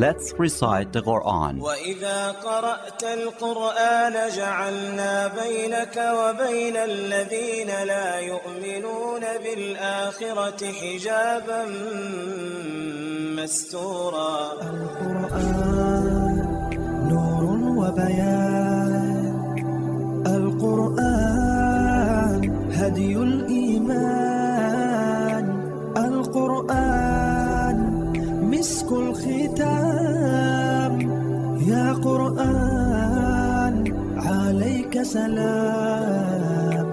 Let's recite the Quran. وَإِذَا قَرَأْتَ الْقُرْآنَ جَعَلْنَا بَيْنَكَ وَبَيْنَ الَّذِينَ لَا يُؤْمِنُونَ بِالْآخِرَةِ حِجَابًا مَسْتُورًا. القرآن نور وبيان، القرآن هدي الإيمان، القرآن مسك الختام، يا قرآن عليك سلام.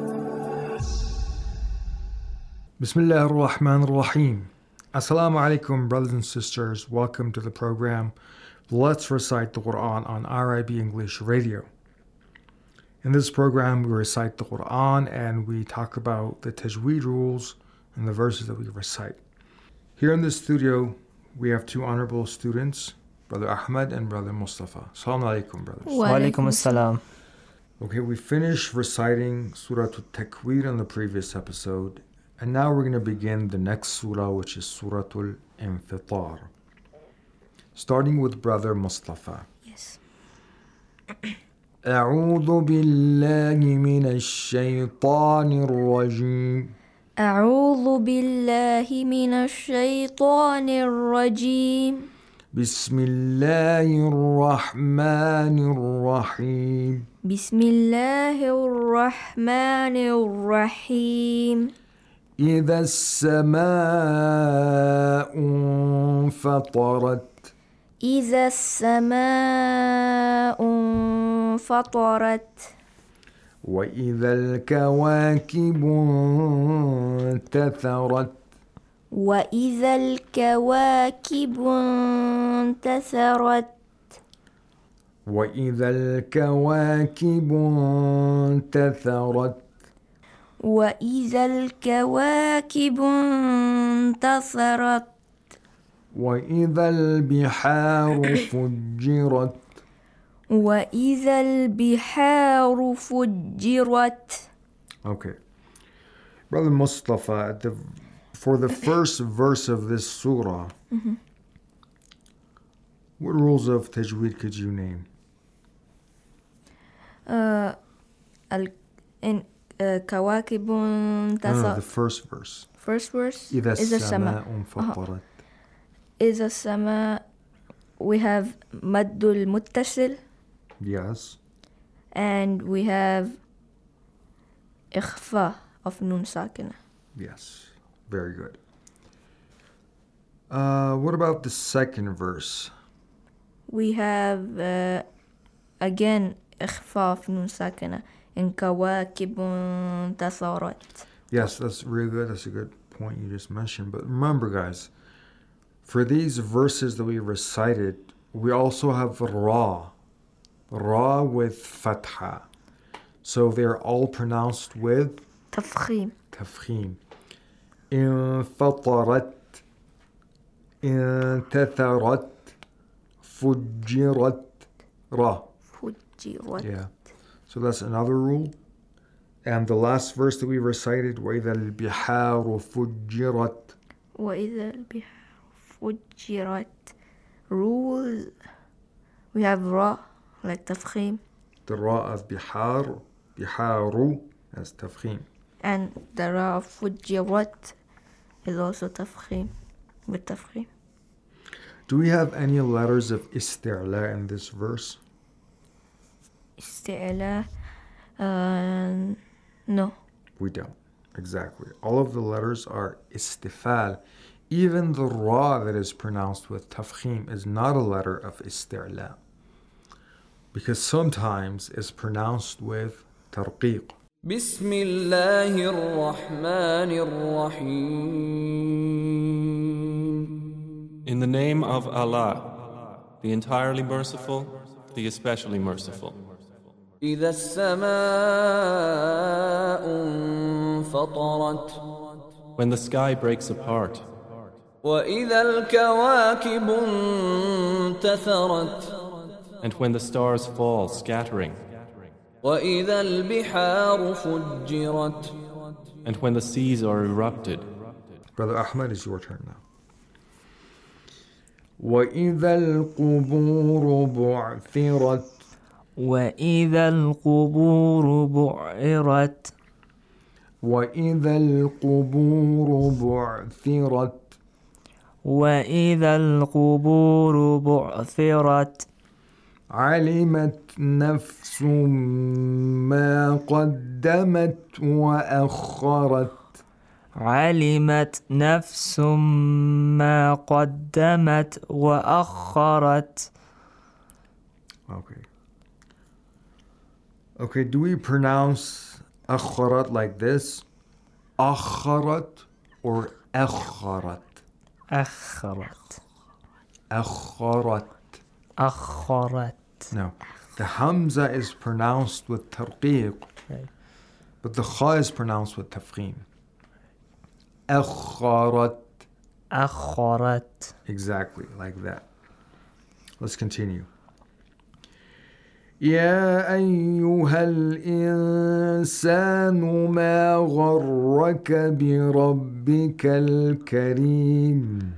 Bismillah ar-Rahman ar-Rahim. Assalamu alaikum, brothers and sisters. Welcome to the program Let's Recite the Quran on RIB English Radio. In this program, we recite the Quran and we talk about the tajweed rules and the verses that we recite. Here in the studio, we have two honorable students, Brother Ahmed and Brother Mustafa. Assalamu alaikum, brothers. Wa alaikum assalam. Okay, we finished reciting Surah Al-Takwir in the previous episode, and now we're going to begin the next surah, which is Surah Al-Infitar. Starting with Brother Mustafa. Yes. أعوذ بالله من الشيطان الرجيم. أعوذ بالله من الشيطان الرجيم. بسم الله الرحمن الرحيم. بسم الله الرحمن الرحيم. إذا السماء انفطرت. إذا السماء انفطرت. وإذا الكواكب انتثرت. وإذا الكواكب انتثرت. وإذا الكواكب انتثرت. وإذا الكواكب انتثرت. وإذا البحار فجرت. وإذا البحار فجرت. Okay. Brother Mustafa, for the first verse of this surah, what rules of tajweed could you name? كواكب No, the first verse. First verse إذا is the السماء sama. انفطرت. Is the sama. We have مد المتصل Yes. and we have إخفاء of نون ساكنة. Yes. Very good. What about the second verse? We have again إخفاء of نون ساكنة in كواكب انتثرت. Yes, that's really good. That's a good point you just mentioned. But remember, guys, for these verses that we recited, we also have Ra. Ra with Fatha. So they're all pronounced with تفخيم. Tafkhim. انفطرت. انتثرت. فجرت. Ra. فجرت. Yeah. So that's another rule. And the last verse that we recited, وَإِذَا الْبِحَارُ فُجِّرَتْ. وإذا البحار فجرت. Rule. We have ra like تفخيم. The ra of bihar, biharu as tafkhim. And the ra of فجرت is also تفخيم with تفخيم. Do we have any letters of isti'la in this verse? استعلاء. No. We don't. Exactly. All of the letters are istifal. Even the ra that is pronounced with tafkhim is not a letter of isti'la, because sometimes it's pronounced with tarqiq. بسم الله الرحمن الرحيم. In the name of Allah, the entirely merciful, the especially merciful. إذا السماء انفطرت. When the sky breaks apart, وإذا الكواكب انتثرت. and when the stars fall scattering, وإذا البحار فجرت. and when the seas are erupted. Brother Ahmed, it's your turn now. وإذا القبور بعثرت وإذا القبور بعثرت وإذا القبور بعثرت وإذا القبور بعثرت علمت نفس ما قدمت وأخرت علمت نفس ما قدمت وأخرت. Okay, do we pronounce أخرت like this? أخرت or أخرت? أخرت أخرت. أخرت. No, the Hamza is pronounced with tarqiq, Right. but the Kha is pronounced with tafkhim. أخرت. أخرت. Exactly, like that. Let's continue. يا أيها الإنسان ما غرك بربك الكريم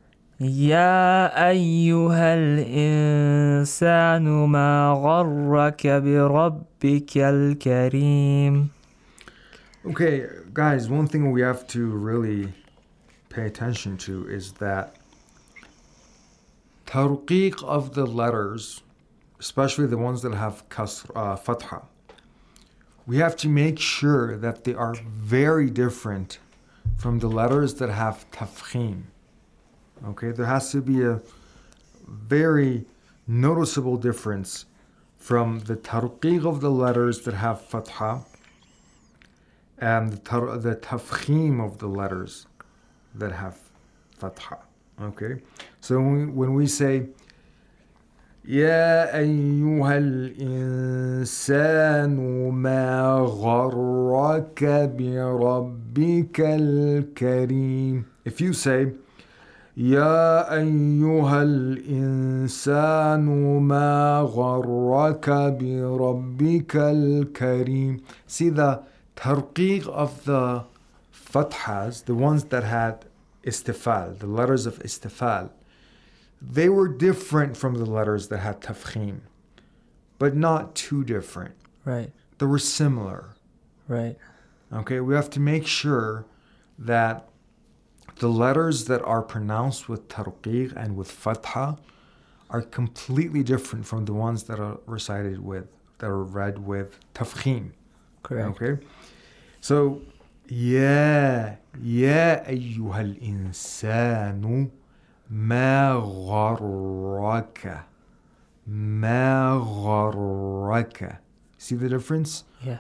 يا أيها الإنسان ما غرك بربك الكريم. Okay, guys, one thing we have to really pay attention to is that tarqiq of the letters, especially the ones that have fatha, we have to make sure that they are very different from the letters that have tafkhim. Okay, there has to be a very noticeable difference from the tarqiq of the letters that have fatha and the tafkhim of the letters that have fatha. Okay, so when we say يا أيها الإنسان ما غرك بربك الكريم, if you say يا أيها الإنسان ما غرك بربك الكريم, see the tarqiq of the fathas, the ones that had istifal, the letters of istifal, they were different from the letters that had tafkhim, but not too different. Right. They were similar. Right. Okay, we have to make sure that the letters that are pronounced with tarqiq and with fatha are completely different from the ones that are recited with, that are read with tafkhim. Correct. Okay, so يا أيها الإنسان ما غرك. See the difference? Yeah.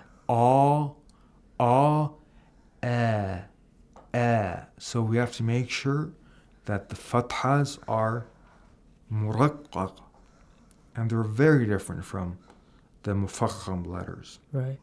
So we have to make sure that the fathas are muraqqaq, and they're very different from the mufakham letters. Right.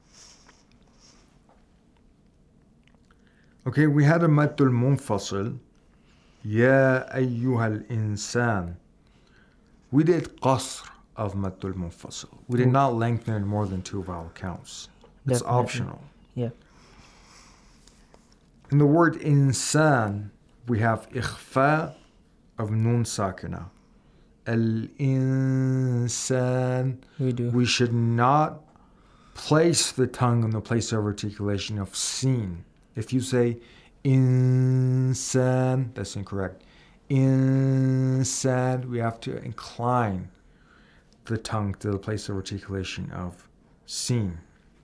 Okay, we had a maddul munfasil. يا أيها الإنسان. We did qasr of maddul munfasil. We did not lengthen it more than 2 vowel counts. It's Definitely. optional. Yeah. In the word insan, we have ikhfa of nun sakina. Al-insan. We do. We should not place the tongue in the place of articulation of sin. If you say insan, that's incorrect. Insan, we have to incline the tongue to the place of articulation of sin.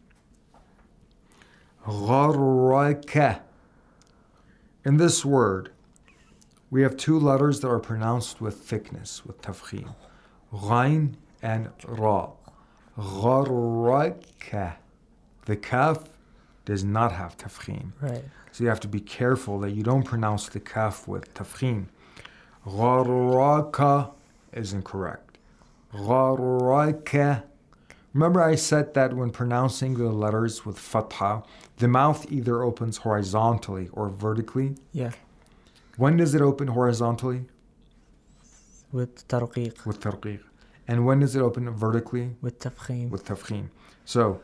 Gharraka. In this word, we have 2 letters that are pronounced with thickness, with tafkhim. Ghain and ra. Gharraka. The kaf does not have tafkhim. Right. So you have to be careful that you don't pronounce the kaf with tafkhim. Gharraka is incorrect. Gharraka. Remember I said that when pronouncing the letters with fatha, the mouth either opens horizontally or vertically. Yeah. When does it open horizontally? With tarqiq. With tarqiq. And when does it open vertically? With tafkhim. With tafkhim. So,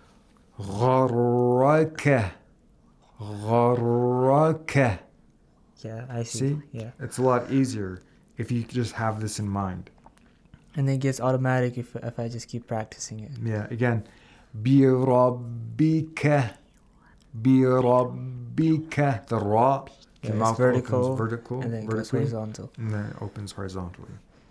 gharraka. Gharraka. Yeah, I see. See? Yeah. It's a lot easier if you just have this in mind. And it gets automatic if I just keep practicing it. Yeah, again, بِرَبِّكَ. بِرَبِّكَ. The ra, the Yeah, mouth it's vertical, opens vertical, and then it goes vertically, horizontal. and then it opens horizontally.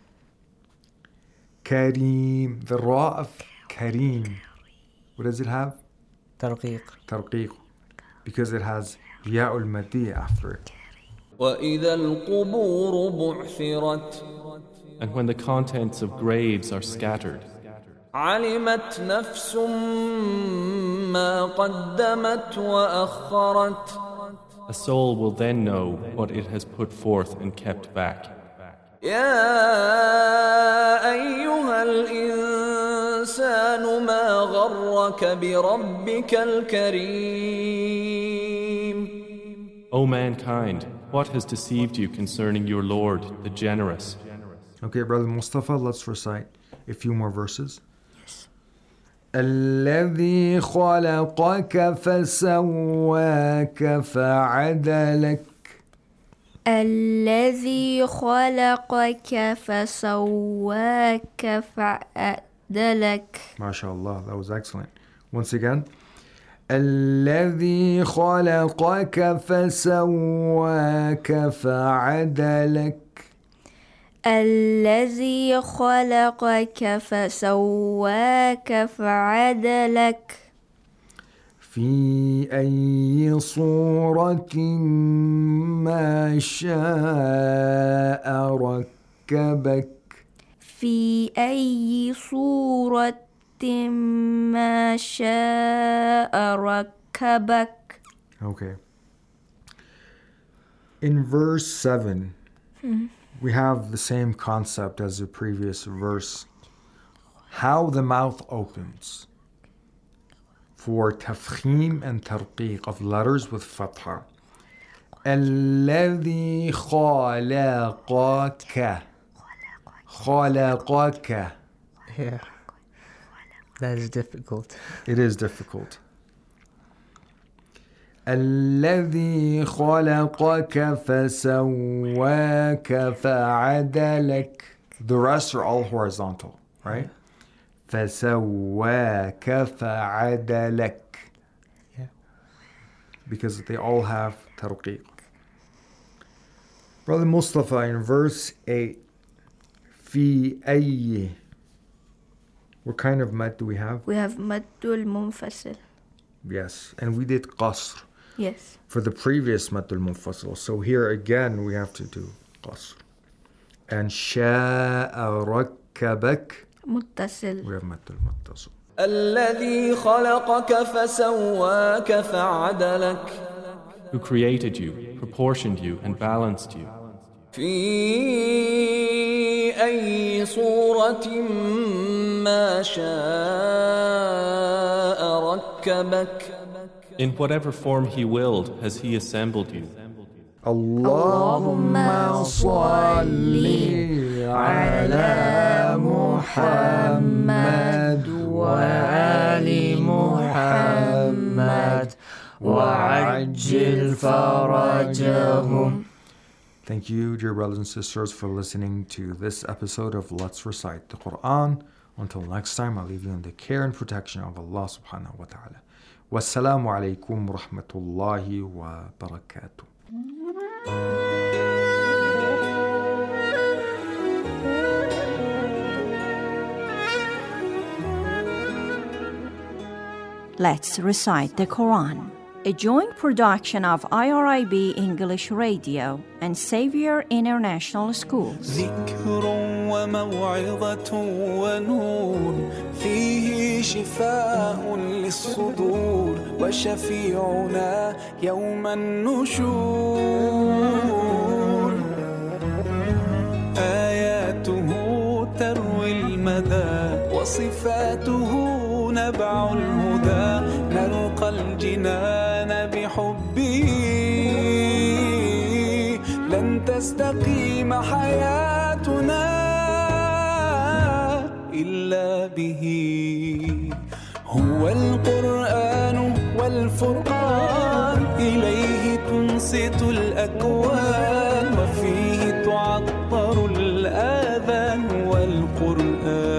Kareem, the ra of Kareem. What does it have? ترقيق. Tarqiq. Because it has ya'ul madi after it. وإذا القبور بعثرت And when the contents of graves are scattered, علمت نفس ما قدمت وأخرت a soul will then know what it has put forth and kept back. يا أيها الإنسان ما غرك بربك الكريم O mankind, what has deceived you concerning your Lord, the generous? Okay, Brother Mustafa, let's recite a few more verses. الذي خلقك فسواك فعدلك. الذي خلقك فسواك فعدلك. MashaAllah, that was excellent. Once again. الذي خلقك فسواك فعدلك. الذي خلقك فسواك فعدلك. في أي صورة ما شاء ركبك. في أي صورة ما شاء ركبك. Okay. In verse 7, we have the same concept as the previous verse. How the mouth opens for tafkhim and tarqiq of letters with fatha. الذي خلقك. خلقك. Yeah. That is difficult. It is difficult. الذي خلقك فسواك فعدلك. The rest are all horizontal, right? فسواك فعدلك. Yeah. Because they all have tarqiq. Brother Mustafa, in verse 8, في أي. What kind of mad do we have? We have maddul munfasil. Yes, and we did qasr Yes. for the previous maddul munfasil. So here again we have to do qasr. And sha'a rakkabak, متصل. we have maddul muttasil. الذي خلقك فسواك فعدلك Who created you, proportioned you, and balanced you. في أي صورة ما شاء ركبك In whatever form He willed has He assembled you. Allahumma salli ala Muhammad wa ali Muhammad wa ajil farajahum. Thank you, dear brothers and sisters, for listening to this episode of Let's Recite the Quran. Until next time, I leave you in the care and protection of Allah subhanahu wa ta'ala. Wassalamu alaikum wa rahmatullahi wa barakatuh. Let's Recite the Quran, a joint production of IRIB English Radio and Xavier International Schools. ذكر وموعظة ونور فيه شفاء للصدور وشفيعنا يوم النشور آياته تروي المدى وصفاته نبع الهدى نلقى الجنان بحبه لن تستقيم حياتنا إلا به هو القرآن والفرقان إليه تنصت الأكوان وفيه تعطر القرآن.